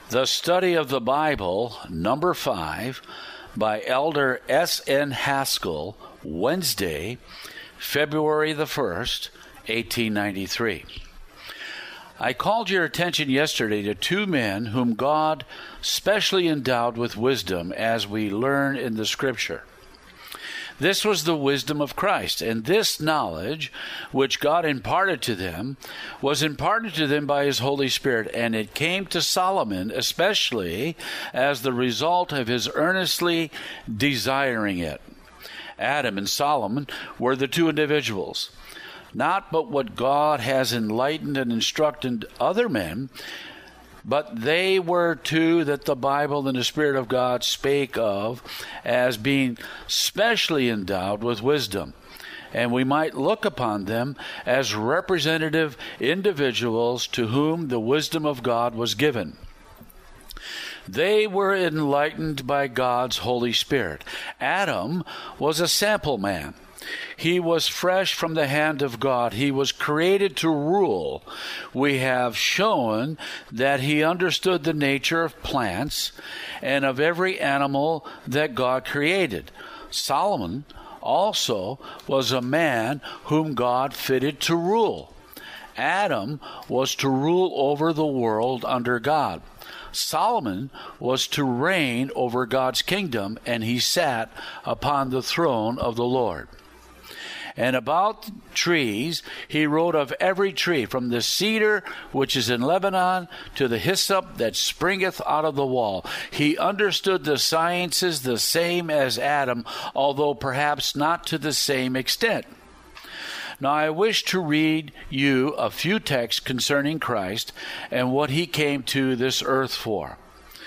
The Study of the Bible, number 5, by Elder S.N. Haskell, Wednesday, February the 1st, 1893. I called your attention yesterday to two men whom God specially endowed with wisdom, as we learn in the Scripture. This was the wisdom of Christ, and this knowledge which God imparted to them was imparted to them by His Holy Spirit, and it came to Solomon especially as the result of his earnestly desiring it. Adam and Solomon were the two individuals, not but what God has enlightened and instructed other men, but they were two that the Bible and the Spirit of God spake of as being specially endowed with wisdom. And we might look upon them as representative individuals to whom the wisdom of God was given. They were enlightened by God's Holy Spirit. Adam was a sample man. He was fresh from the hand of God. He was created to rule. We have shown that he understood the nature of plants and of every animal that God created. Solomon also was a man whom God fitted to rule. Adam was to rule over the world under God. Solomon was to reign over God's kingdom, and he sat upon the throne of the Lord. And about trees, he wrote of every tree, from the cedar which is in Lebanon to the hyssop that springeth out of the wall. He understood the sciences the same as Adam, although perhaps not to the same extent. Now I wish to read you a few texts concerning Christ and what he came to this earth for.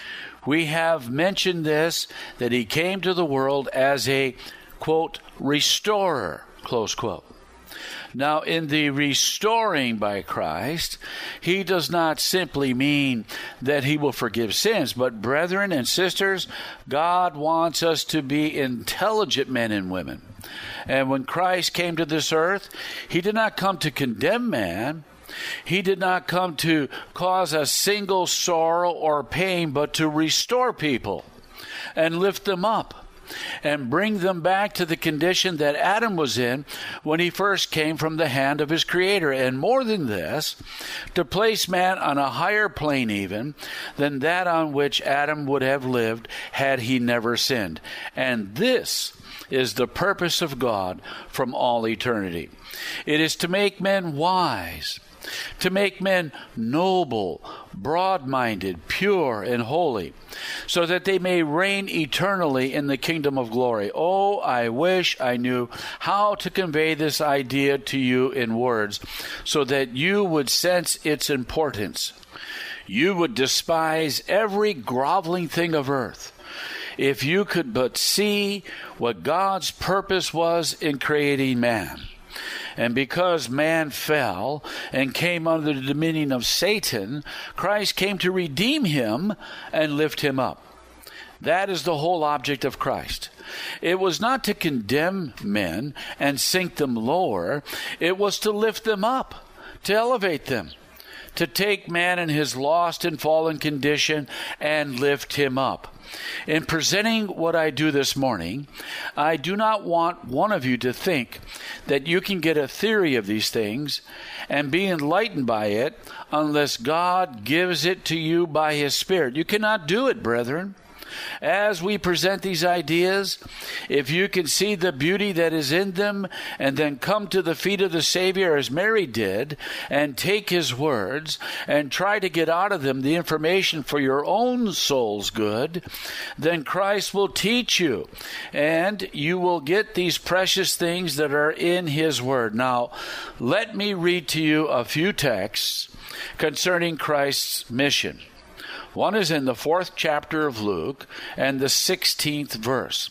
We have mentioned this, that he came to the world as a, quote, restorer, close quote. Now, in the restoring by Christ, he does not simply mean that he will forgive sins, but brethren and sisters, God wants us to be intelligent men and women. And when Christ came to this earth, he did not come to condemn man. He did not come to cause a single sorrow or pain, but to restore people and lift them up and bring them back to the condition that Adam was in when he first came from the hand of his Creator. And more than this, to place man on a higher plane even than that on which Adam would have lived had he never sinned. And this is the purpose of God from all eternity. It is to make men wise, to make men noble, broad-minded, pure, and holy, so that they may reign eternally in the kingdom of glory. Oh, I wish I knew how to convey this idea to you in words, so that you would sense its importance. You would despise every groveling thing of earth, if you could but see what God's purpose was in creating man. And because man fell and came under the dominion of Satan, Christ came to redeem him and lift him up. That is the whole object of Christ. It was not to condemn men and sink them lower. It was to lift them up, to elevate them, to take man in his lost and fallen condition and lift him up. In presenting what I do this morning, I do not want one of you to think that you can get a theory of these things and be enlightened by it unless God gives it to you by His Spirit. You cannot do it, brethren. As we present these ideas, if you can see the beauty that is in them and then come to the feet of the Savior as Mary did and take His words and try to get out of them the information for your own soul's good, then Christ will teach you and you will get these precious things that are in His Word. Now, let me read to you a few texts concerning Christ's mission. One is in the 4th chapter of Luke and the 16th verse.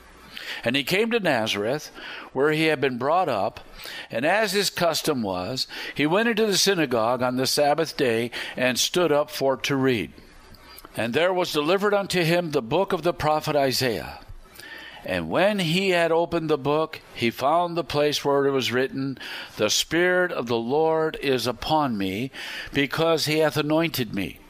And he came to Nazareth, where he had been brought up, and as his custom was, he went into the synagogue on the Sabbath day and stood up for to read. And there was delivered unto him the book of the prophet Isaiah. And when he had opened the book, he found the place where it was written, The Spirit of the Lord is upon me, because he hath anointed me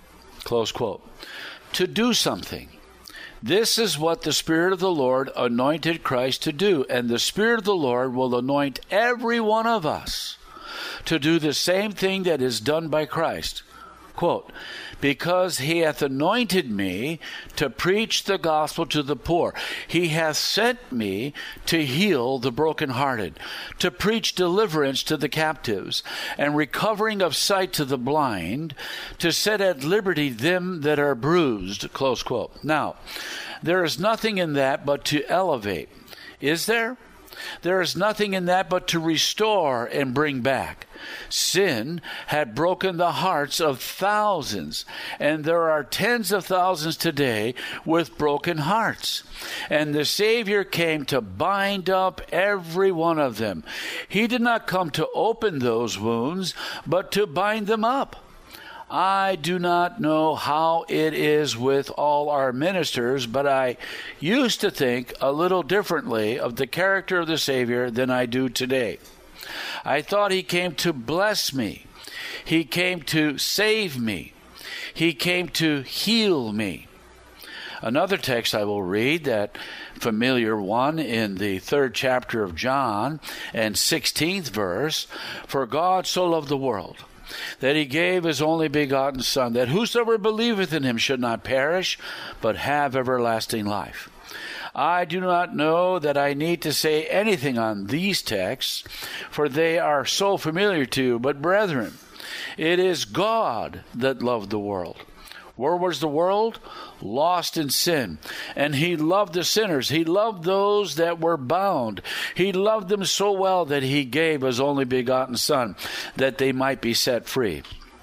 Close quote. To do something. This is what the Spirit of the Lord anointed Christ to do, and the Spirit of the Lord will anoint every one of us to do the same thing that is done by Christ. Quote, because he hath anointed me to preach the gospel to the poor. He hath sent me to heal the brokenhearted, to preach deliverance to the captives, and recovering of sight to the blind, to set at liberty them that are bruised. Close quote. Now, there is nothing in that but to elevate. Is there? There is nothing in that but to restore and bring back. Sin had broken the hearts of thousands, and there are tens of thousands today with broken hearts. And the Savior came to bind up every one of them. He did not come to open those wounds, but to bind them up. I do not know how it is with all our ministers, but I used to think a little differently of the character of the Savior than I do today. I thought he came to bless me. He came to save me. He came to heal me. Another text I will read, that familiar one in the 3rd chapter of John and 16th verse, for God so loved the world, that he gave his only begotten Son, that whosoever believeth in him should not perish, but have everlasting life. I do not know that I need to say anything on these texts, for they are so familiar to you. But brethren, it is God that loved the world. Where was the world? Lost in sin. And he loved the sinners. He loved those that were bound. He loved them so well that he gave his only begotten Son, that they might be set free.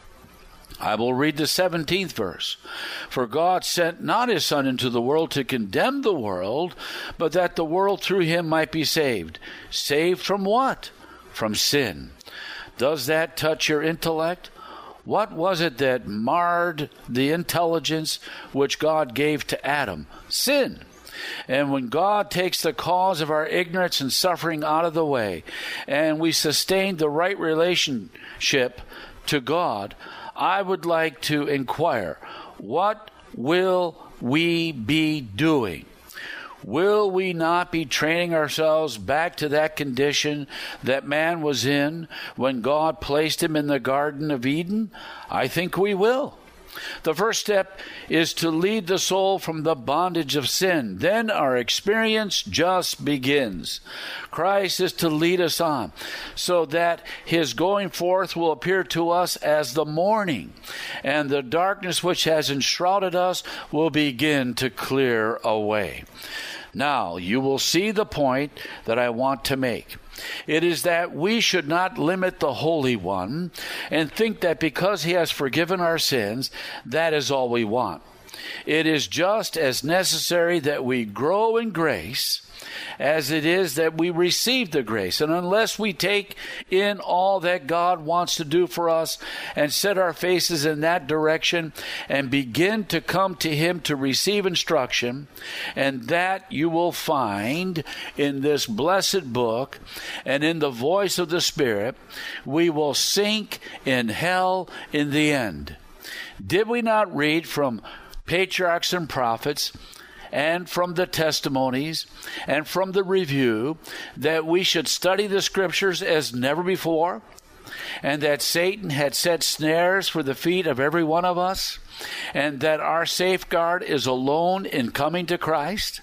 I will read the 17th verse. For God sent not his Son into the world to condemn the world, but that the world through him might be saved. Saved from what? From sin. Does that touch your intellect? What was it that marred the intelligence which God gave to Adam? Sin. And when God takes the cause of our ignorance and suffering out of the way, and we sustain the right relationship to God, I would like to inquire, what will we be doing? Will we not be training ourselves back to that condition that man was in when God placed him in the Garden of Eden? I think we will. The first step is to lead the soul from the bondage of sin. Then our experience just begins. Christ is to lead us on, so that his going forth will appear to us as the morning, and the darkness which has enshrouded us will begin to clear away. Now, you will see the point that I want to make. It is that we should not limit the Holy One and think that because he has forgiven our sins, that is all we want. It is just as necessary that we grow in grace as it is that we receive the grace. And unless we take in all that God wants to do for us and set our faces in that direction and begin to come to him to receive instruction, and that you will find in this blessed book and in the voice of the Spirit, we will sink in hell in the end. Did we not read from patriarchs and prophets, and from the testimonies, and from the review, that we should study the Scriptures as never before, and that Satan had set snares for the feet of every one of us, and that our safeguard is alone in coming to Christ?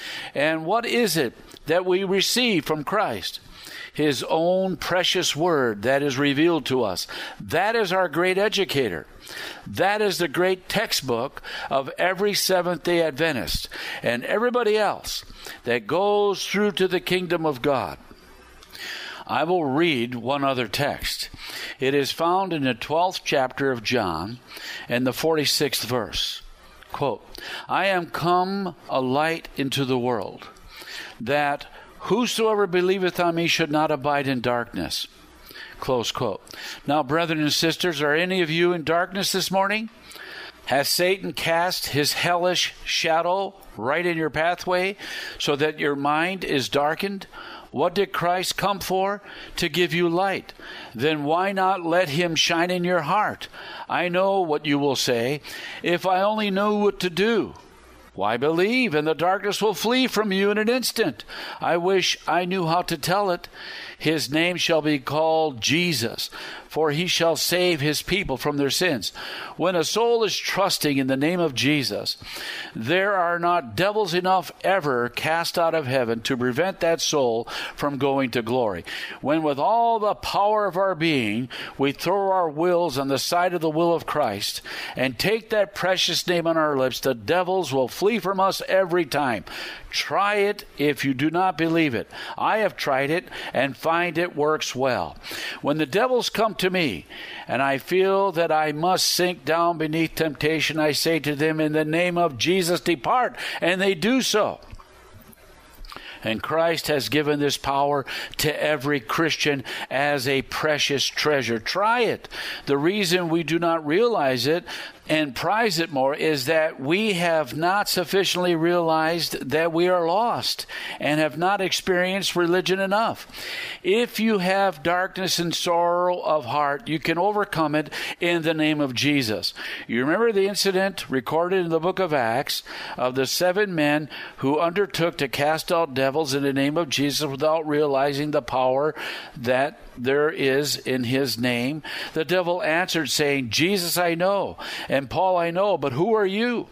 And what is it that we receive from Christ? His own precious word that is revealed to us. That is our great educator. That is the great textbook of every Seventh-day Adventist and everybody else that goes through to the kingdom of God. I will read one other text. It is found in the 12th chapter of John and the 46th verse. Quote, I am come a light into the world, that whosoever believeth on me should not abide in darkness. Close quote. Now, brethren and sisters, are any of you in darkness this morning? Has Satan cast his hellish shadow right in your pathway so that your mind is darkened? What did Christ come for? To give you light. Then why not let him shine in your heart? I know what you will say. If I only knew what to do. Why believe, and the darkness will flee from you in an instant. I wish I knew how to tell it. His name shall be called Jesus, for he shall save his people from their sins. When a soul is trusting in the name of Jesus, there are not devils enough ever cast out of heaven to prevent that soul from going to glory. When with all the power of our being, we throw our wills on the side of the will of Christ and take that precious name on our lips, the devils will flee from us every time. Try it if you do not believe it. I have tried it and find it works well. When the devils come to me and I feel that I must sink down beneath temptation, I say to them, in the name of Jesus, depart, and they do so. And Christ has given this power to every Christian as a precious treasure. Try it. The reason we do not realize it and prize it more is that we have not sufficiently realized that we are lost and have not experienced religion enough. If you have darkness and sorrow of heart, you can overcome it in the name of Jesus. You remember the incident recorded in the book of Acts of the 7 men who undertook to cast out devils in the name of Jesus without realizing the power that there is in his name. The devil answered, saying, Jesus I know, and Paul I know, but who are you?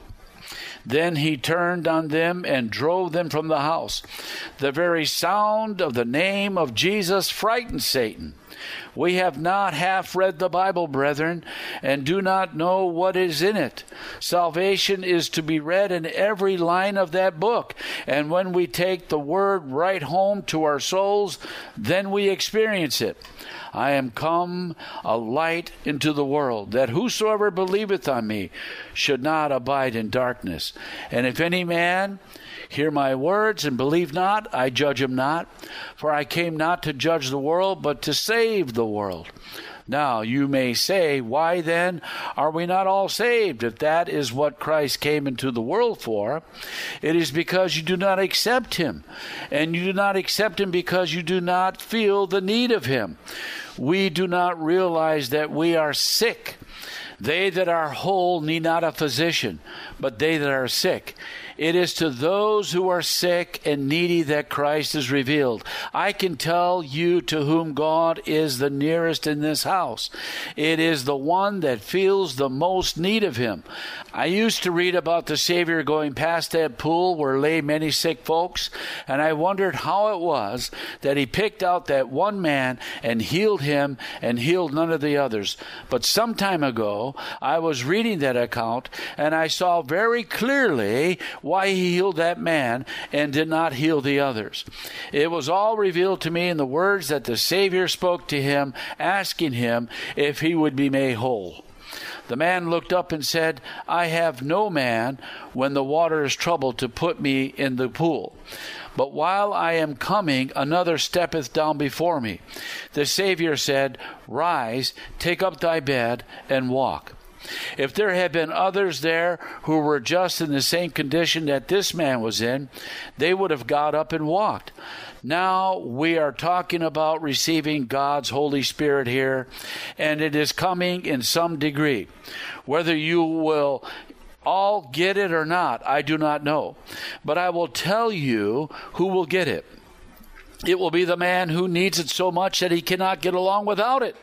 Then he turned on them and drove them from the house. The very sound of the name of Jesus frightened Satan. We have not half read the Bible, brethren, and do not know what is in it. Salvation is to be read in every line of that book. And when we take the word right home to our souls, then we experience it. I am come a light into the world, that whosoever believeth on me should not abide in darkness. And if any man hear my words and believe not, I judge him not. For I came not to judge the world, but to save the world. Now you may say, why then are we not all saved? If that is what Christ came into the world for, it is because you do not accept him. And you do not accept him because you do not feel the need of him. We do not realize that we are sick. They that are whole need not a physician, but they that are sick. It is to those who are sick and needy that Christ is revealed. I can tell you to whom God is the nearest in this house. It is the one that feels the most need of him. I used to read about the Savior going past that pool where lay many sick folks, and I wondered how it was that he picked out that one man and healed him and healed none of the others. But some time ago, I was reading that account, and I saw very clearly why he healed that man and did not heal the others. It was all revealed to me in the words that the Savior spoke to him, asking him if he would be made whole. The man looked up and said, I have no man when the water is troubled to put me in the pool. But while I am coming, another steppeth down before me. The Savior said, Rise, take up thy bed, and walk. If there had been others there who were just in the same condition that this man was in, they would have got up and walked. Now we are talking about receiving God's Holy Spirit here, and it is coming in some degree. Whether you will all get it or not, I do not know. But I will tell you who will get it. It will be the man who needs it so much that he cannot get along without it.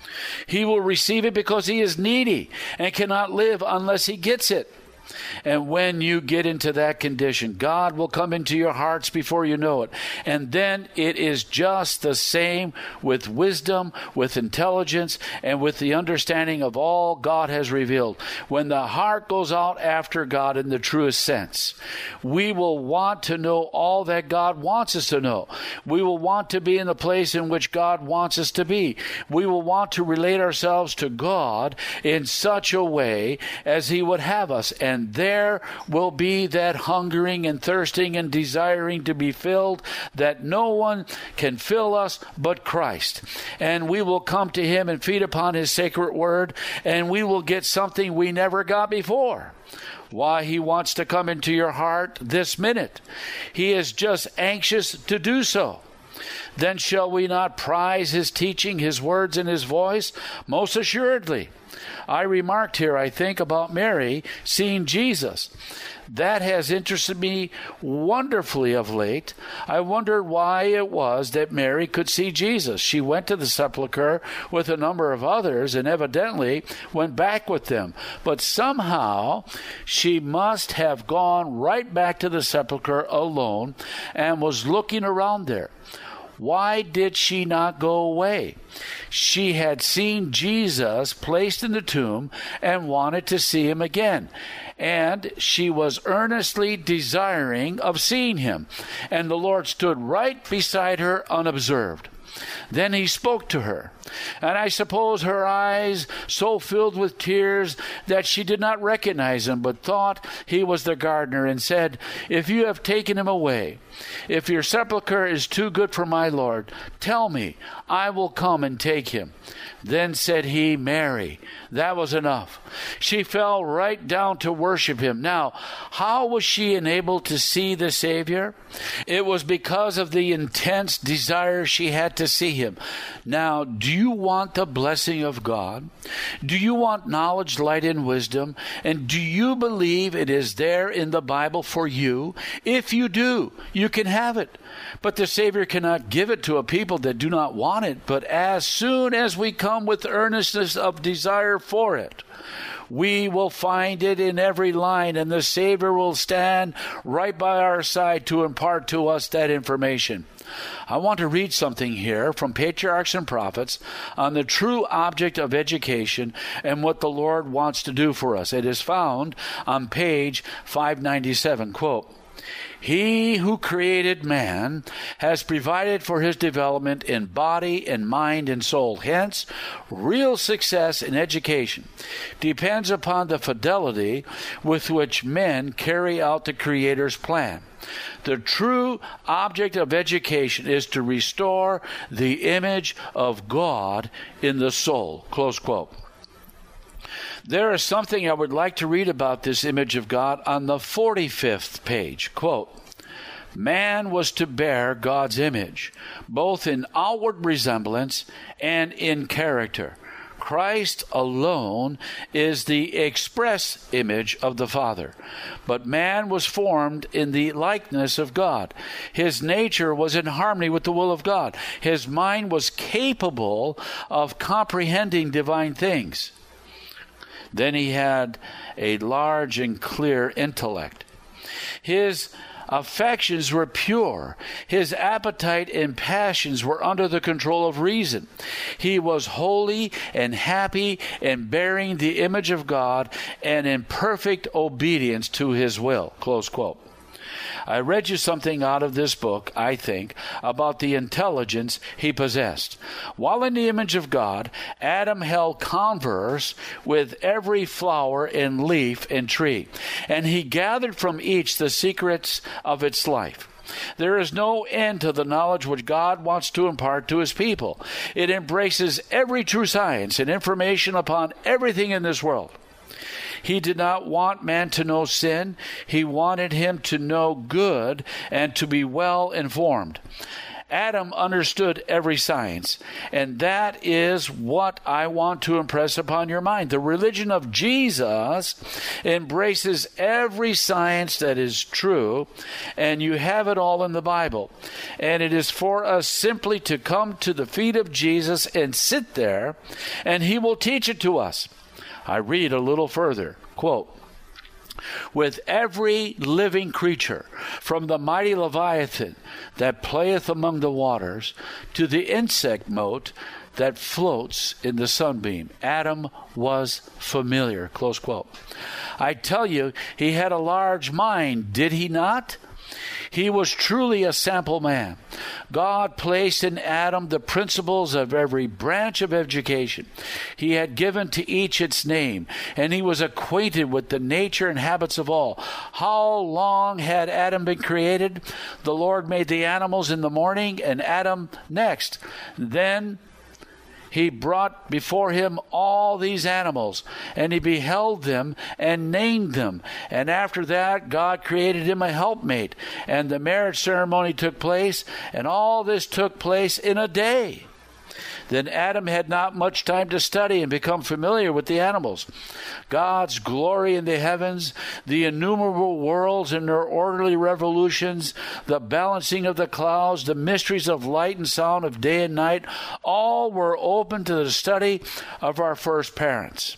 He will receive it because he is needy and cannot live unless he gets it. And when you get into that condition, God will come into your hearts before you know it. And then it is just the same with wisdom, with intelligence, and with the understanding of all God has revealed. When the heart goes out after God in the truest sense, we will want to know all that God wants us to know. We will want to be in the place in which God wants us to be. We will want to relate ourselves to God in such a way as he would have us. And there will be that hungering and thirsting and desiring to be filled that no one can fill us but Christ. And we will come to him and feed upon his sacred word, and we will get something we never got before. Why he wants to come into your heart this minute. He is just anxious to do so. Then shall we not prize his teaching, his words, and his voice? Most assuredly. I remarked here, I think, about Mary seeing Jesus. That has interested me wonderfully of late. I wondered why it was that Mary could see Jesus. She went to the sepulchre with a number of others and evidently went back with them. But somehow she must have gone right back to the sepulchre alone and was looking around there. Why did she not go away? She had seen Jesus placed in the tomb and wanted to see him again. And she was earnestly desiring of seeing him. And the Lord stood right beside her unobserved. Then he spoke to her, and I suppose her eyes so filled with tears that she did not recognize him, but thought he was the gardener, and said, If you have taken him away, if your sepulchre is too good for my Lord, tell me, I will come and take him. Then said he, Mary. That was enough. She fell right down to worship him. Now, how was she enabled to see the Savior? It was because of the intense desire she had to see him. Now, do you want the blessing of God? Do you want knowledge, light, and wisdom? And do you believe it is there in the Bible for you? If you do, you can have it. But the Savior cannot give it to a people that do not want it. But as soon as we come with earnestness of desire for it, we will find it in every line, and the Savior will stand right by our side to impart to us that information. I want to read something here from Patriarchs and Prophets on the true object of education and what the Lord wants to do for us. It is found on page 597. Quote, He who created man has provided for his development in body and mind and soul. Hence, real success in education depends upon the fidelity with which men carry out the Creator's plan. The true object of education is to restore the image of God in the soul. Close quote. There is something I would like to read about this image of God on the 45th page. Quote, Man was to bear God's image, both in outward resemblance and in character. Christ alone is the express image of the Father. But man was formed in the likeness of God. His nature was in harmony with the will of God. His mind was capable of comprehending divine things. Then he had a large and clear intellect. His affections were pure. His appetite and passions were under the control of reason. He was holy and happy and bearing the image of God and in perfect obedience to his will. Close quote. I read you something out of this book, I think, about the intelligence he possessed. While in the image of God, Adam held converse with every flower and leaf and tree, and he gathered from each the secrets of its life. There is no end to the knowledge which God wants to impart to his people. It embraces every true science and information upon everything in this world. He did not want man to know sin. He wanted him to know good and to be well informed. Adam understood every science, and that is what I want to impress upon your mind. The religion of Jesus embraces every science that is true, and you have it all in the Bible. And it is for us simply to come to the feet of Jesus and sit there, and he will teach it to us. I read a little further. Quote, with every living creature, from the mighty Leviathan that playeth among the waters, to the insect mote that floats in the sunbeam, Adam was familiar. Close quote. I tell you, he had a large mind, did he not? He was truly a sample man. God placed in Adam the principles of every branch of education. He had given to each its name, and he was acquainted with the nature and habits of all. How long had Adam been created? The Lord made the animals in the morning, and Adam next. Then he brought before him all these animals, and he beheld them and named them. And after that, God created him a helpmate, and the marriage ceremony took place, and all this took place in a day. Then Adam had not much time to study and become familiar with the animals. God's glory in the heavens, the innumerable worlds and their orderly revolutions, the balancing of the clouds, the mysteries of light and sound of day and night, all were open to the study of our first parents.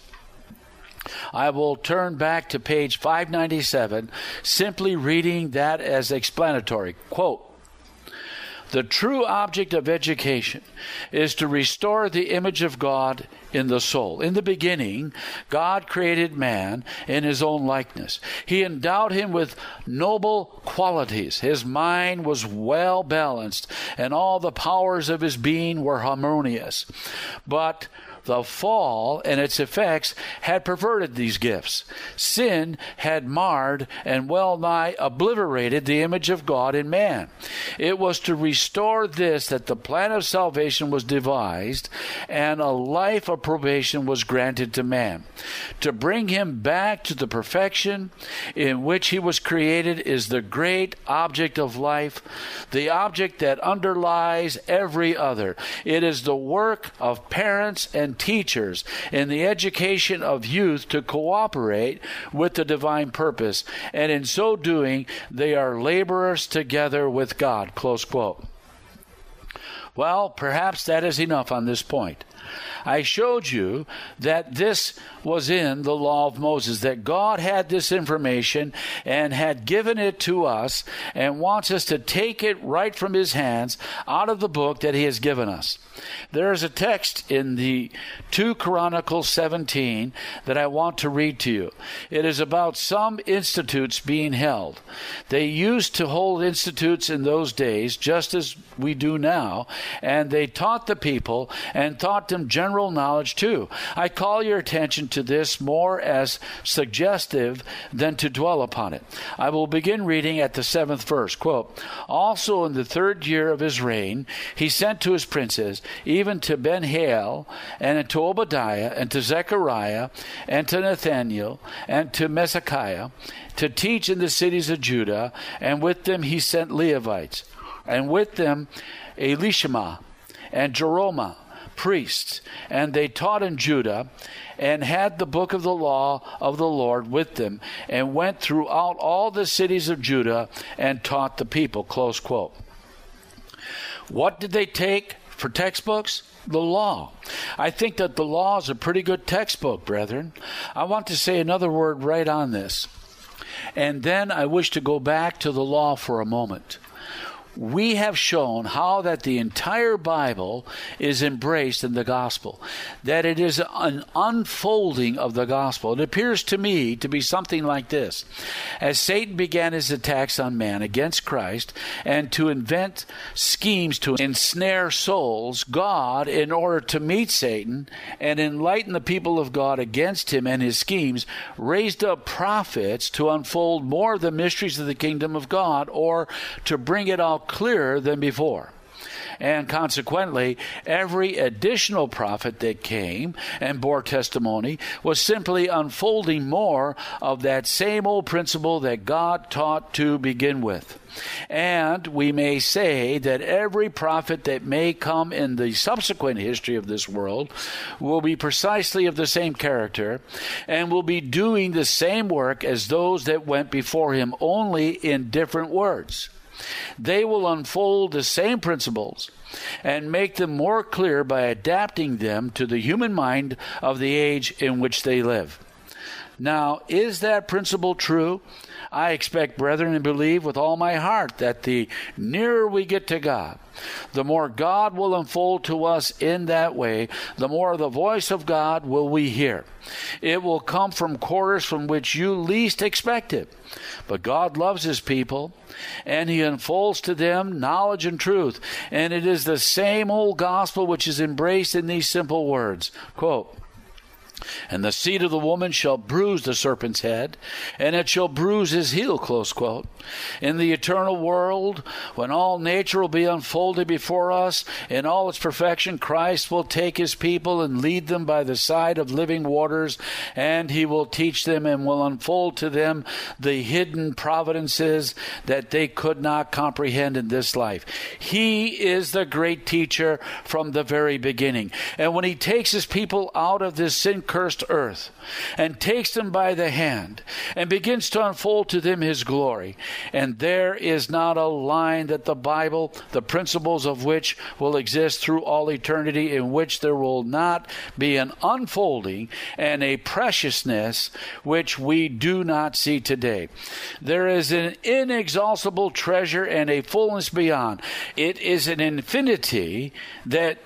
I will turn back to page 597, simply reading that as explanatory. Quote, "The true object of education is to restore the image of God in the soul. In the beginning, God created man in his own likeness. He endowed him with noble qualities. His mind was well balanced, and all the powers of his being were harmonious. But the fall and its effects had perverted these gifts. Sin had marred and well nigh obliterated the image of God in man. It was to restore this that the plan of salvation was devised, and a life of probation was granted to man. To bring him back to the perfection in which he was created is the great object of life, the object that underlies every other. It is the work of parents and teachers in the education of youth to cooperate with the divine purpose, and in so doing, they are laborers together with God." Close quote. Well, perhaps that is enough on this point. I showed you that this was in the law of Moses, that God had this information and had given it to us and wants us to take it right from his hands out of the book that he has given us. There is a text in the 2 Chronicles 17 that I want to read to you. It is about some institutes being held. They used to hold institutes in those days, just as we do now, and they taught the people and taught them general knowledge too. I call your attention to this more as suggestive than to dwell upon it. I will begin reading at the 7th verse. Quote, "Also in the 3rd year of his reign, he sent to his princes, even to Ben-Hail, and to Obadiah, and to Zechariah, and to Nathaniel, and to Mesekiah, to teach in the cities of Judah, and with them he sent Levites, and with them Elishama and Jeromah, priests, and they taught in Judah, and had the book of the law of the Lord with them, and went throughout all the cities of Judah, and taught the people." Close quote. What did they take for textbooks? The law. I think that the law is a pretty good textbook, brethren. I want to say another word right on this, and then I wish to go back to the law for a moment. We have shown how that the entire Bible is embraced in the gospel, that it is an unfolding of the gospel. It appears to me to be something like this. As Satan began his attacks on man against Christ and to invent schemes to ensnare souls, God, in order to meet Satan and enlighten the people of God against him and his schemes, raised up prophets to unfold more of the mysteries of the kingdom of God, or to bring it out clearer than before. And consequently, every additional prophet that came and bore testimony was simply unfolding more of that same old principle that God taught to begin with. And we may say that every prophet that may come in the subsequent history of this world will be precisely of the same character and will be doing the same work as those that went before him, only in different words. They will unfold the same principles and make them more clear by adapting them to the human mind of the age in which they live. Now, is that principle true? I expect, brethren, and believe with all my heart that the nearer we get to God, the more God will unfold to us in that way, the more the voice of God will we hear. It will come from quarters from which you least expect it. But God loves his people, and he unfolds to them knowledge and truth. And it is the same old gospel which is embraced in these simple words. Quote, And the seed of the woman shall bruise the serpent's head, and it shall bruise his heel, close quote. In the eternal world, when all nature will be unfolded before us in all its perfection, Christ will take his people and lead them by the side of living waters, and he will teach them and will unfold to them the hidden providences that they could not comprehend in this life. He is the great teacher from the very beginning. And when he takes his people out of this sin-cursed earth and takes them by the hand and begins to unfold to them his glory, and there is not a line that the Bible, the principles of which will exist through all eternity, in which there will not be an unfolding and a preciousness which we do not see today. There is an inexhaustible treasure and a fullness beyond. It is an infinity that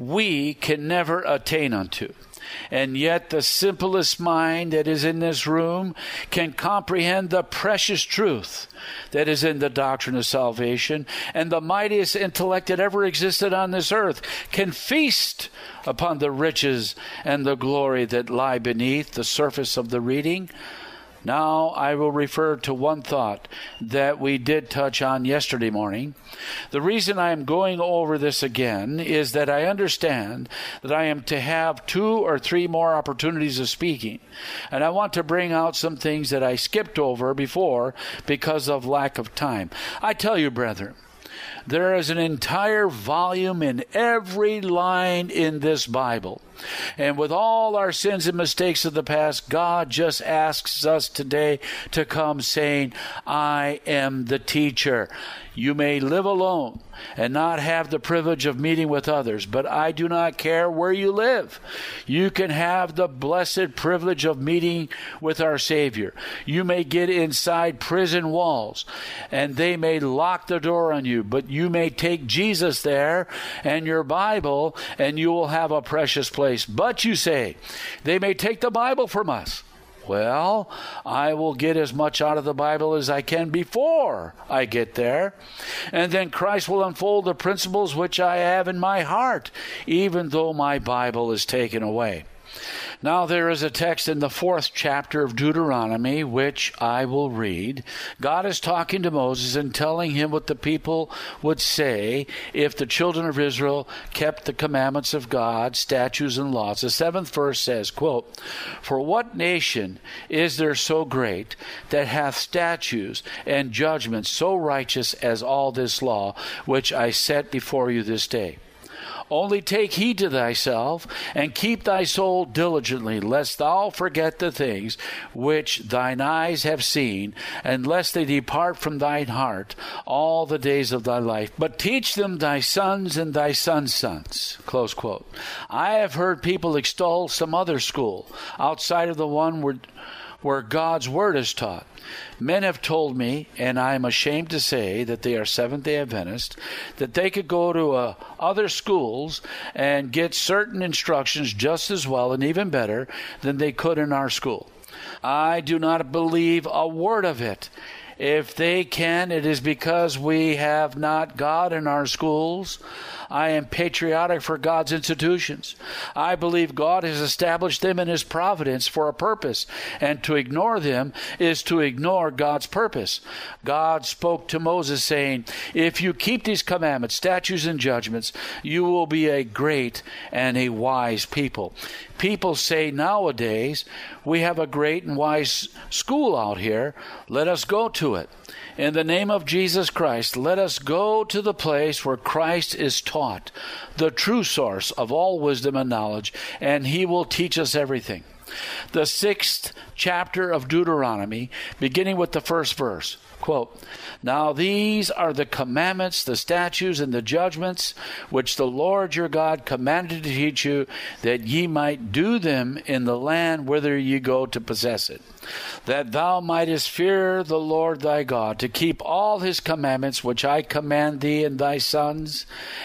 we can never attain unto. And yet the simplest mind that is in this room can comprehend the precious truth that is in the doctrine of salvation, and the mightiest intellect that ever existed on this earth can feast upon the riches and the glory that lie beneath the surface of the reading. Now I will refer to one thought that we did touch on yesterday morning. The reason I am going over this again is that I understand that I am to have 2 or 3 more opportunities of speaking. And I want to bring out some things that I skipped over before because of lack of time. I tell you, brethren, there is an entire volume in every line in this Bible. And with all our sins and mistakes of the past, God just asks us today to come saying, I am the teacher. You may live alone and not have the privilege of meeting with others, but I do not care where you live. You can have the blessed privilege of meeting with our Savior. You may get inside prison walls, and they may lock the door on you, but you may take Jesus there and your Bible, and you will have a precious place. But you say, they may take the Bible from us. Well, I will get as much out of the Bible as I can before I get there. And then Christ will unfold the principles which I have in my heart, even though my Bible is taken away. Now there is a text in the 4th chapter of Deuteronomy, which I will read. God is talking to Moses and telling him what the people would say if the children of Israel kept the commandments of God, statutes, and laws. The 7th verse says, quote, For what nation is there so great that hath statutes and judgments so righteous as all this law, which I set before you this day? Only take heed to thyself, and keep thy soul diligently, lest thou forget the things which thine eyes have seen, and lest they depart from thine heart all the days of thy life. But teach them thy sons and thy sons' sons. Close quote. I have heard people extol some other school outside of the one where God's word is taught. Men have told me, and I am ashamed to say that they are Seventh-day Adventists, that they could go to other schools and get certain instructions just as well and even better than they could in our school. I do not believe a word of it. If they can, it is because we have not God in our schools. I am patriotic for God's institutions. I believe God has established them in His providence for a purpose, and to ignore them is to ignore God's purpose. God spoke to Moses saying, if you keep these commandments, statutes, and judgments, you will be a great and a wise people. People say nowadays, we have a great and wise school out here. Let us go to it. In the name of Jesus Christ, let us go to the place where Christ is taught, the true source of all wisdom and knowledge, and He will teach us everything. The 6th chapter of Deuteronomy, beginning with the 1st verse, quote, Now these are the commandments, the statutes, and the judgments, which the Lord your God commanded to teach you, that ye might do them in the land whither ye go to possess it, that thou mightest fear the Lord thy God, to keep all His commandments, which I command thee and thy sons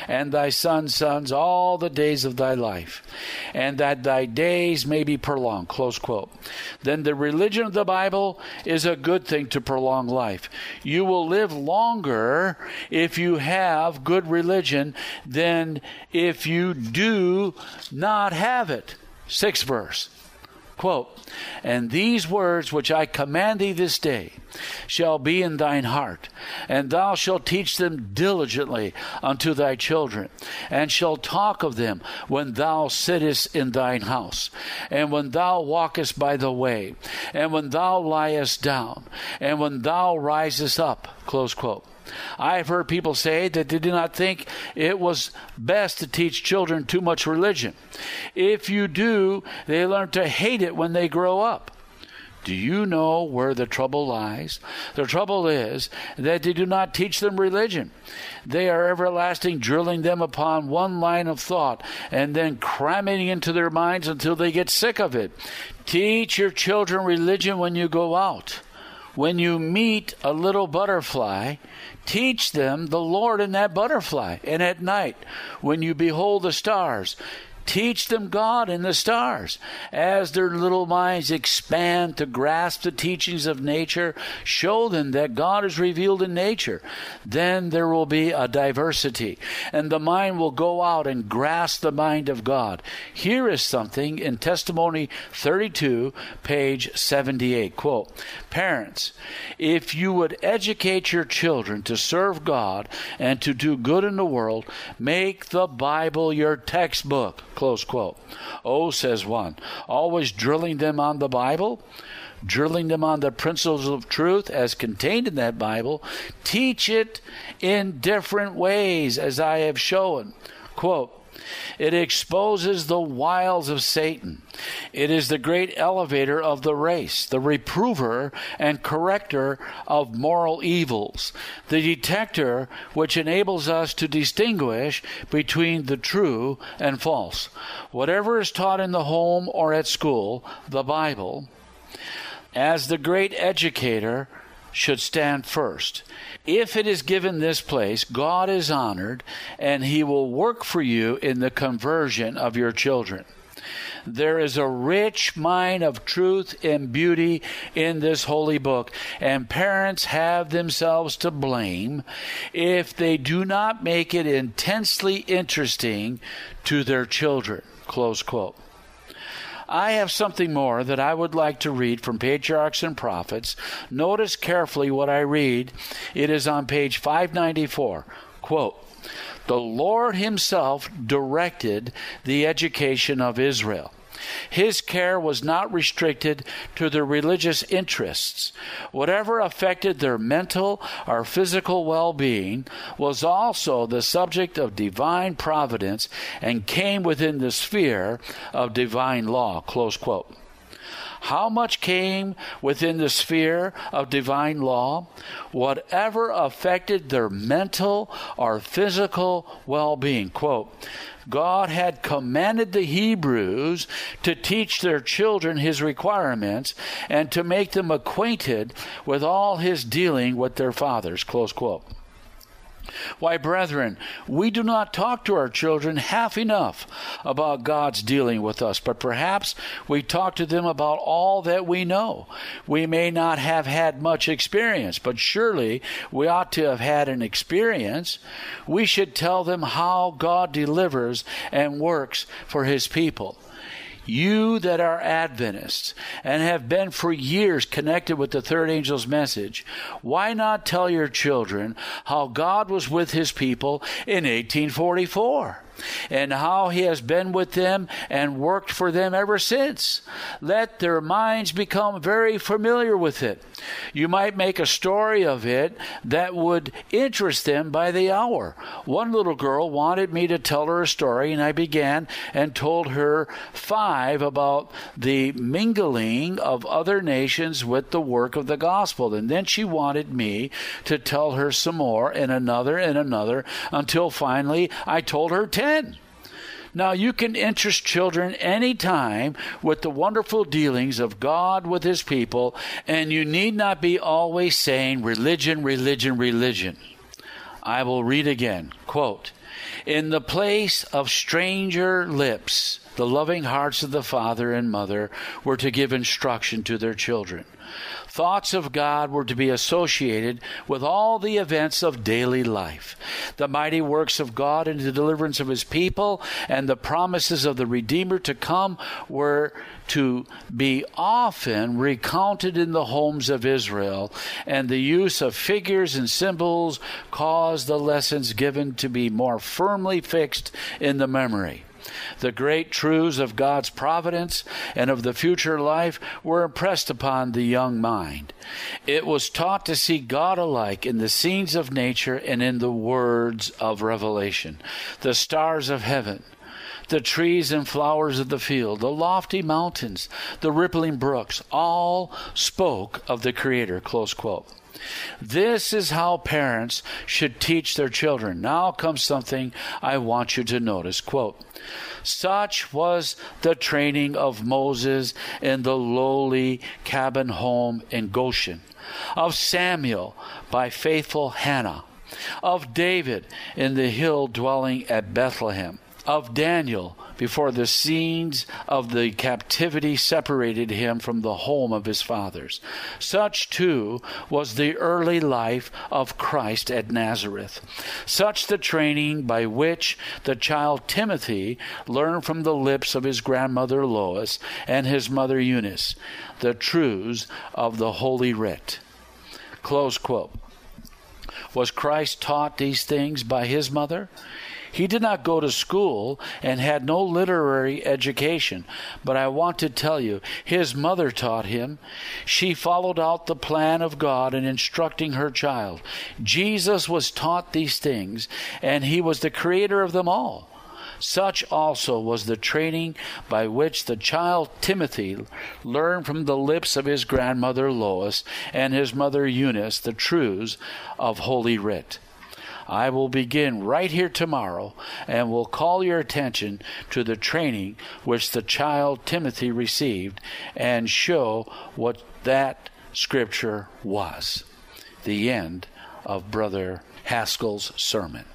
sons all the days of thy life, and that thy days may be prolonged. Close quote. Then the religion of the Bible is a good thing to prolong life. You will live longer if you have good religion than if you do not have it. 6th verse. Quote, "And these words which I command thee this day shall be in thine heart, and thou shalt teach them diligently unto thy children, and shalt talk of them when thou sittest in thine house, and when thou walkest by the way, and when thou liest down, and when thou risest up." Close quote. I have heard people say that they do not think it was best to teach children too much religion. If you do, they learn to hate it when they grow up. Do you know where the trouble lies? The trouble is that they do not teach them religion. They are everlasting drilling them upon one line of thought and then cramming it into their minds until they get sick of it. Teach your children religion when you go out. When you meet a little butterfly, teach them the Lord in that butterfly. And at night, when you behold the stars, teach them God in the stars. As their little minds expand to grasp the teachings of nature, show them that God is revealed in nature. Then there will be a diversity, and the mind will go out and grasp the mind of God. Here is something in Testimony 32, page 78. Quote, "Parents, if you would educate your children to serve God and to do good in the world, make the Bible your textbook." Close quote. "Oh," says one, "always drilling them on the Bible, drilling them on the principles of truth as contained in that Bible. Teach it in different ways, as I have shown." Quote, "It exposes the wiles of Satan. It is the great elevator of the race, the reprover and corrector of moral evils, the detector which enables us to distinguish between the true and false. Whatever is taught in the home or at school, the Bible, as the great educator, should stand first. If it is given this place, God is honored, and He will work for you in the conversion of your children. There is a rich mine of truth and beauty in this holy book, and parents have themselves to blame if they do not make it intensely interesting to their children." Close quote. I have something more that I would like to read from Patriarchs and Prophets. Notice carefully what I read. It is on page 594. Quote, "The Lord Himself directed the education of Israel. His care was not restricted to their religious interests. Whatever affected their mental or physical well-being was also the subject of divine providence and came within the sphere of divine law." Close quote. How much came within the sphere of divine law? Whatever affected their mental or physical well-being. Quote, "God had commanded the Hebrews to teach their children His requirements and to make them acquainted with all His dealing with their fathers." Close quote. Why, brethren, we do not talk to our children half enough about God's dealing with us, but perhaps we talk to them about all that we know. We may not have had much experience, but surely we ought to have had an experience. We should tell them how God delivers and works for His people. You that are Adventists and have been for years connected with the third angel's message, why not tell your children how God was with His people in 1844 and how He has been with them and worked for them ever since? Let their minds become very familiar with it. You might make a story of it that would interest them by the hour. One little girl wanted me to tell her a story, and I began and told her 5 about the mingling of other nations with the work of the gospel. And then she wanted me to tell her some more, and another, until finally I told her 10. Now, you can interest children any time with the wonderful dealings of God with His people, and you need not be always saying religion, religion, religion. I will read again. Quote, In the place of stranger lips, the loving hearts of the father and mother were to give instruction to their children. Thoughts of God were to be associated with all the events of daily life. The mighty works of God in the deliverance of his people and the promises of the Redeemer to come were to be often recounted in the homes of Israel, and the use of figures and symbols caused the lessons given to be more firmly fixed in the memory. The great truths of God's providence and of the future life were impressed upon the young mind. It was taught to see God alike in the scenes of nature and in the words of revelation. The stars of heaven, the trees and flowers of the field, the lofty mountains, the rippling brooks, all spoke of the Creator, close quote. This is how parents should teach their children. Now comes something I want you to notice. Quote, such was the training of Moses in the lowly cabin home in Goshen, of Samuel by faithful Hannah, of David in the hill dwelling at Bethlehem, of Daniel before the scenes of the captivity separated him from the home of his fathers. Such, too, was the early life of Christ at Nazareth. Such the training by which the child Timothy learned from the lips of his grandmother Lois and his mother Eunice the truths of the Holy Writ. Close quote. Was Christ taught these things by his mother? He did not go to school and had no literary education, but I want to tell you, his mother taught him. She followed out the plan of God in instructing her child. Jesus was taught these things, and he was the creator of them all. Such also was the training by which the child Timothy learned from the lips of his grandmother Lois and his mother Eunice the truths of Holy Writ. I will begin right here tomorrow and will call your attention to the training which the child Timothy received and show what that scripture was. The end of Brother Haskell's sermon.